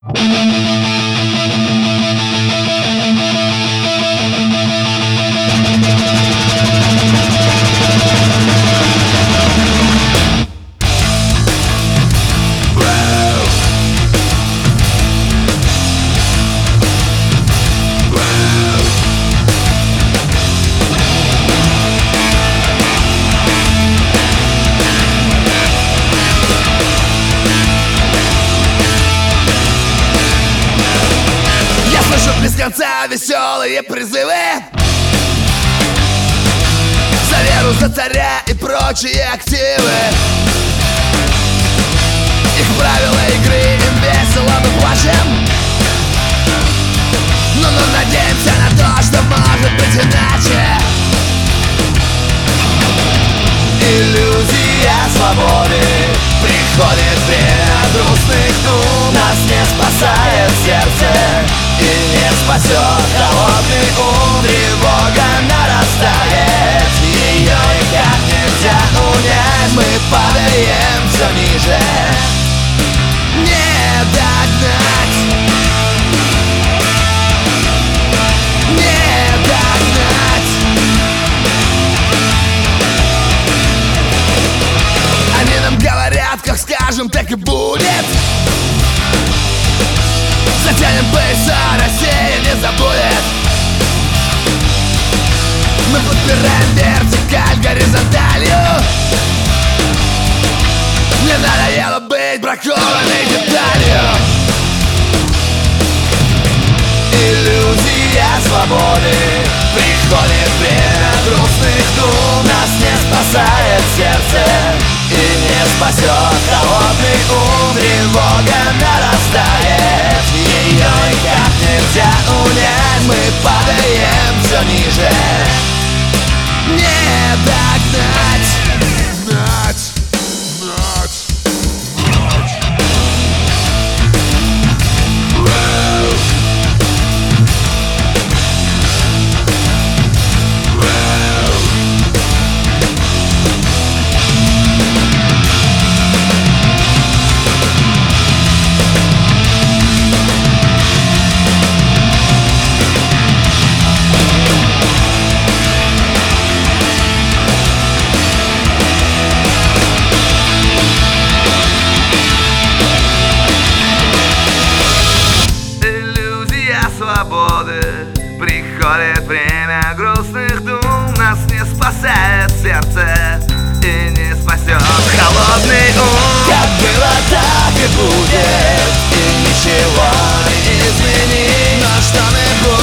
Без конца веселые призывы за веру, за царя и прочие активы. Их правила игры, им весело, мы плачем. Но надеемся на то, что может быть иначе. Иллюзия свободы. Приходит время грустных дум. Нас не спасает сердце и не спасет холодный ум. Тревога нарастает, ее никак нельзя унять. Мы падаем все ниже, не догнать, не догнать. Они нам говорят, как скажем, так и будет. Затянем пояса, Россия не забудет. Мы подпираем вертикаль горизонталью. Мне надоело быть бракованной деталью. Иллюзия свободы. Приходит время грустных дум. Нас не спасает сердце и не спасет холодный ум. Тревога нарастает, ее никак нельзя унять. Мы падаем все ниже, не догнать. Гнать, гнать, гнать. Приходит время грустных дум. Нас не спасает сердце и не спасет холодный ум. Как было, так и будет, и ничего не изменить. Но что мы будем?